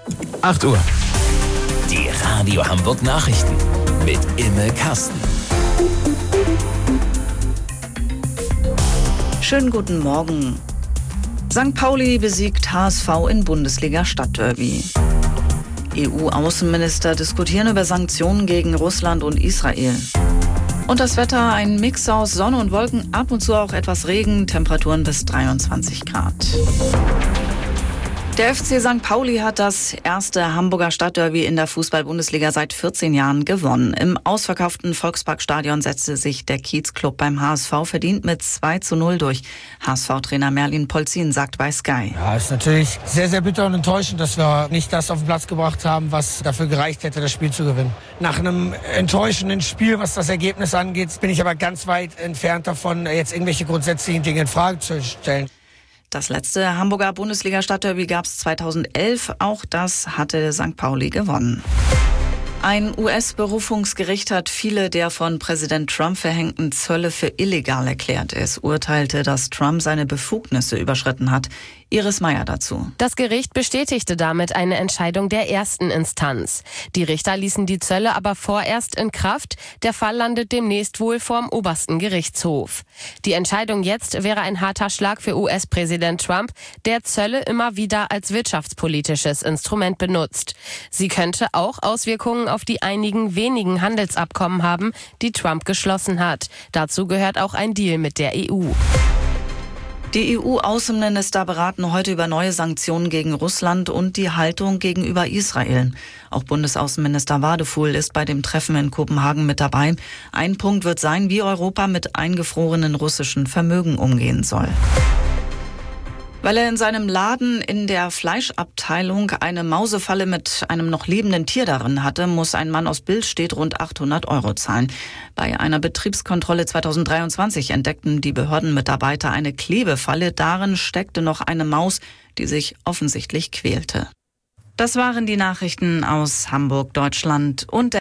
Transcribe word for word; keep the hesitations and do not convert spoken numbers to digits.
acht Uhr. Die Radio Hamburg Nachrichten mit Imme Kasten. Schönen guten Morgen. Sankt Pauli besiegt H S V in Bundesliga-Stadtderby. E U-Außenminister diskutieren über Sanktionen gegen Russland und Israel. Und das Wetter, ein Mix aus Sonne und Wolken, ab und zu auch etwas Regen, Temperaturen bis dreiundzwanzig Grad. Der F C Sankt Pauli hat das erste Hamburger Stadtderby in der Fußball-Bundesliga seit vierzehn Jahren gewonnen. Im ausverkauften Volksparkstadion setzte sich der Kiezclub beim H S V verdient mit zwei zu null durch. H S V-Trainer Merlin Polzin sagt bei Sky. Ja, ist natürlich sehr, sehr bitter und enttäuschend, dass wir nicht das auf den Platz gebracht haben, was dafür gereicht hätte, das Spiel zu gewinnen. Nach einem enttäuschenden Spiel, was das Ergebnis angeht, bin ich aber ganz weit entfernt davon, jetzt irgendwelche grundsätzlichen Dinge in Frage zu stellen. Das letzte Hamburger Bundesliga-Stadtderby gab es zweitausendelf. Auch das hatte Sankt Pauli gewonnen. Ein U S-Berufungsgericht hat viele der von Präsident Trump verhängten Zölle für illegal erklärt. Es urteilte, dass Trump seine Befugnisse überschritten hat. Iris Meyer dazu. Das Gericht bestätigte damit eine Entscheidung der ersten Instanz. Die Richter ließen die Zölle aber vorerst in Kraft. Der Fall landet demnächst wohl vorm obersten Gerichtshof. Die Entscheidung jetzt wäre ein harter Schlag für U S-Präsident Trump, der Zölle immer wieder als wirtschaftspolitisches Instrument benutzt. Sie könnte auch Auswirkungen auf die einigen wenigen Handelsabkommen haben, die Trump geschlossen hat. Dazu gehört auch ein Deal mit der E U. Die E U-Außenminister beraten heute über neue Sanktionen gegen Russland und die Haltung gegenüber Israel. Auch Bundesaußenminister Wadefuhl ist bei dem Treffen in Kopenhagen mit dabei. Ein Punkt wird sein, wie Europa mit eingefrorenen russischen Vermögen umgehen soll. Weil er in seinem Laden in der Fleischabteilung eine Mausefalle mit einem noch lebenden Tier darin hatte, muss ein Mann aus Billstedt rund achthundert Euro zahlen. Bei einer Betriebskontrolle zweitausenddreiundzwanzig entdeckten die Behördenmitarbeiter eine Klebefalle. Darin steckte noch eine Maus, die sich offensichtlich quälte. Das waren die Nachrichten aus Hamburg, Deutschland und der